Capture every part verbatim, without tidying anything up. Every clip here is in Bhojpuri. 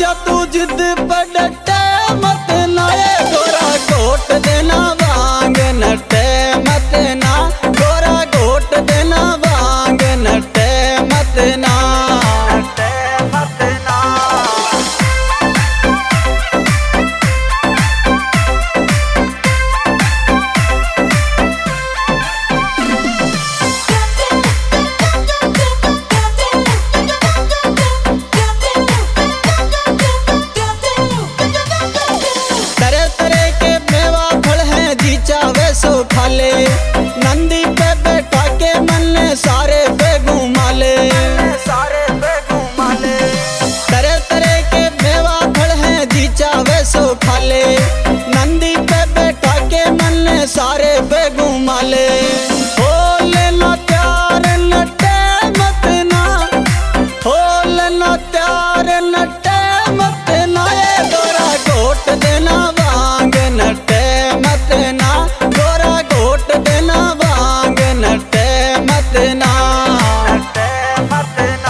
जा तू जिद पर डटे मत ना, ये गोरा घोट देना भांग नटे मत ना, गोरा घोट देना भांग नटे मत ना, नटे मत ना। चावे सो खाले नंदी पे बैठा के मन सारे पे घुमा ले, सारे पे घुमा ले। तरह तरह के मेवा फल हैं जी चावे सो खाले, नंदी पे बैठा के मन सारे पे घुमा ले। हो लेना प्यार नटे मत ना, हो लेना प्यार नटे मत ना, ये गोरा घोट देना भांग नटे मत ना, गोरा घोट देना भांग नटे मत ना, नटे मत ना।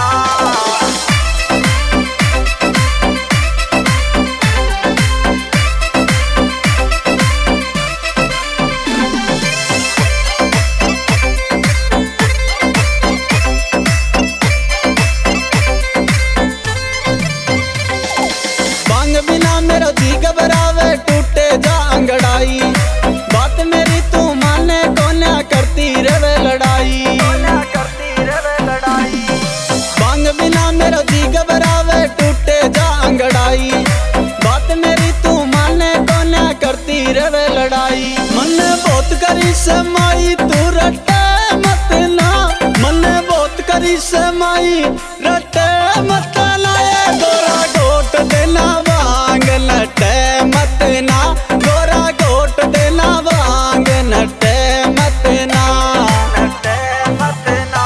भांग बिना मेरा जी घबरावे टूटे जा अंगड़ाई, बात मेरी तू माने कोन्या करती रवे लड़ाई, करती रवे लड़ाई। भांग बिना मेरा जी घबरावे टूटे जा अंगड़ाई, बात मेरी तू माने कोन्या करती रवे लड़ाई। मन बहुत करी समाई तू रटे मत ना, मन बहुत करी समाई रटे मत ना, ये गोरा घोट देना भांग नटे मत ना, गोरा घोट देना भांग नटे मत ना, नटे मत ना।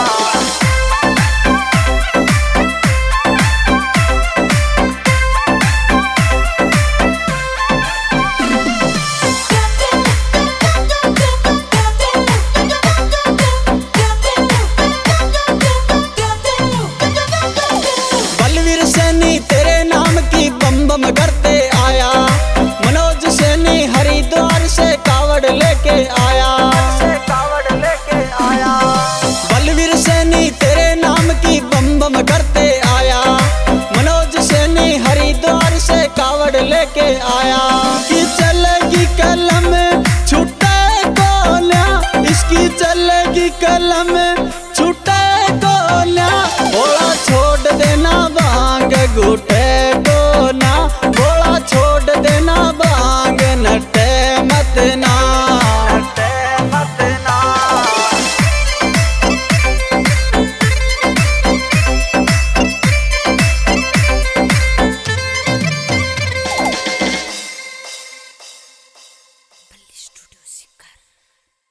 बलवीर सैनी तेरे नाम की बम बम करते आया, मनोज सैनी हरिद्वार से कावड़ लेके आया, कावड़ लेके आया। बलवीर सैनी तेरे नाम की बम बम करते आया, मनोज सैनी हरिद्वार से कावड़ लेके आया। इसकी चलेगी कलम छुट्टे कोल्या, इसकी चलेगी कलम